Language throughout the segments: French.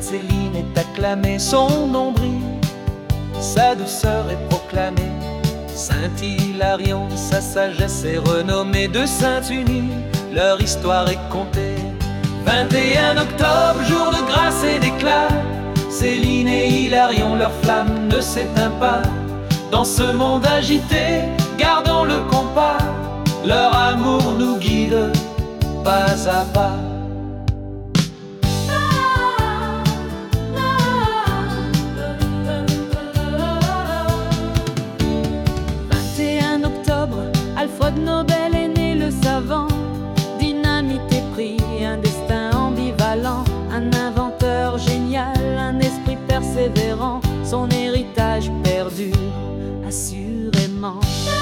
Sainte Céline est acclamée, son nombril, sa douceur est proclamée. Saint Hilarion, sa sagesse est renommée. De Sainte-Unie, leur histoire est contée. 21 octobre, jour de grâce et d'éclat, Céline et Hilarion, leur flamme ne s'éteint pas. Dans ce monde agité, gardons le compas, leur amour nous guide pas à pas. 21 octobre, Alfred Nobel est né, le savant. Dynamite et prix, un destin ambivalent. Un inventeur génial, un esprit persévérant. Son héritage perdure assurément.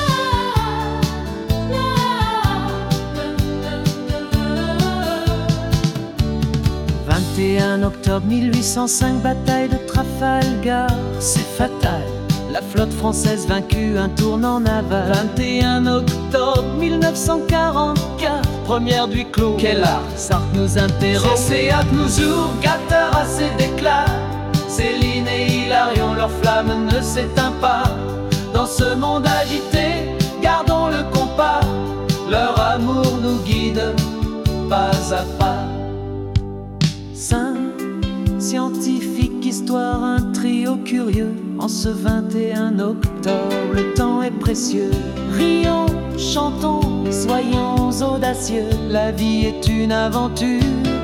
21 octobre 1805, bataille de Trafalgar, c'est fatal. La flotte française vaincue, un tournant naval. 21 octobre 1944, première du clos. Quel art, Sartre nous interroge. Céat nous ouvre, gâteur assez d'éclat. Céline et Hilarion, leur flamme ne s'éteint pas. Dans ce monde agité, gardons le compas. Leur amour nous guide pas à pas. Saint, scientifique, histoire, un trio curieux. En ce 21 octobre, le temps est précieux. Rions, chantons, soyons audacieux. La vie est une aventure,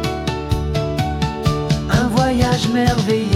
un voyage merveilleux.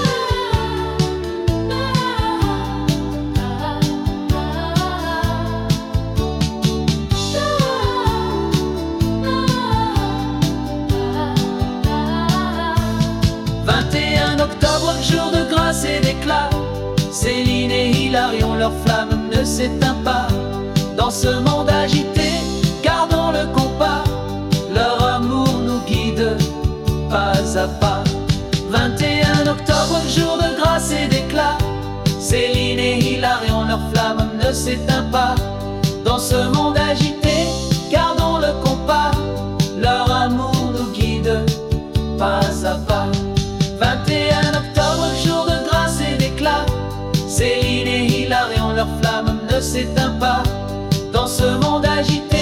Octobre, jour de grâce et d'éclat, Céline et Hilarion, leur flamme ne s'éteint pas. Dans ce monde agité, gardons le compas. Leur amour nous guide pas à pas. 21 octobre, jour de grâce et d'éclat, Céline et Hilarion, leur flamme ne s'éteint pas. Dans ce monde agité, gardons le compas. Leur amour nous guide pas à pas. 21 octobre, jour de grâce et d'éclat, Céline et Hilarion, leur flamme ne s'éteint pas. Dans ce monde agité,